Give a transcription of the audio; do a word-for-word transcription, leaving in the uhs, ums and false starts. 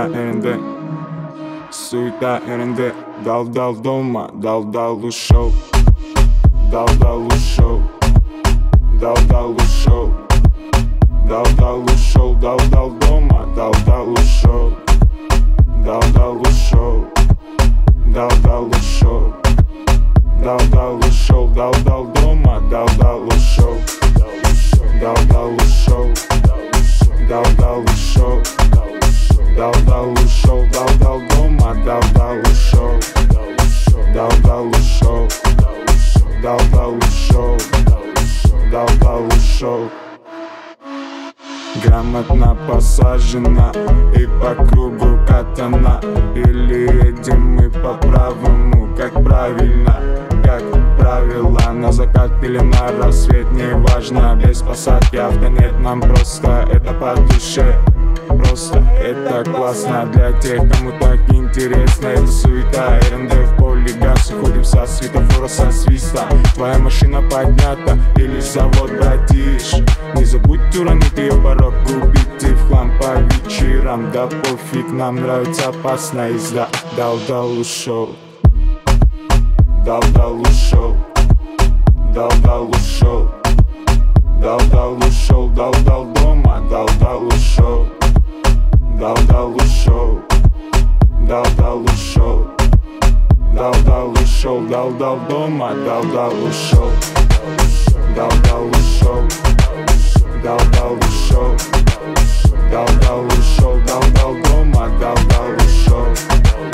суета ерінде, суета ерінде. Дал-дал дома, дал-дал ушел, дал-дал ушел, дал-дал ушел, дал-дал ушел, дал-дал дома, дал-дал ушел, дал-дал ушел, дал-дал ушел, дал-дал ушел, дал-дал дома, дал-дал ушел, дал-дал ушел, дал-дал ушел, дал-дал ушел, дал-дал дома, дал-дал ушел, дал-дал ушел, дал-дал ушел, дал-дал ушел. Грамотно посажена и по кругу катана. Или едем мы по правому, как правильно, как правило. На закат или на рассвет, не важно. Без посадки авто нет, нам просто это по душе. Просто это классно для тех, кому так интересно. Это суета, РНД в поле газ. Уходим со светофора, со свиста. Твоя машина поднята или завод, братиш. Не забудь уронить ее порог, убить и в хлам по вечерам. Да пофиг, нам нравится опасная езда. Дал-дал ушел, дал-дал ушел, дал-дал ушел, дал-дал ушел, дал-дал дома, дал-дал ушел, дал-дал ушел, дал-дал ушел, дал-дал ушел, дал-дал дома, дал-дал ушел, дал-дал ушел, дал-дал ушел, дал-дал ушел, дал-дал дома, дал-дал ушел.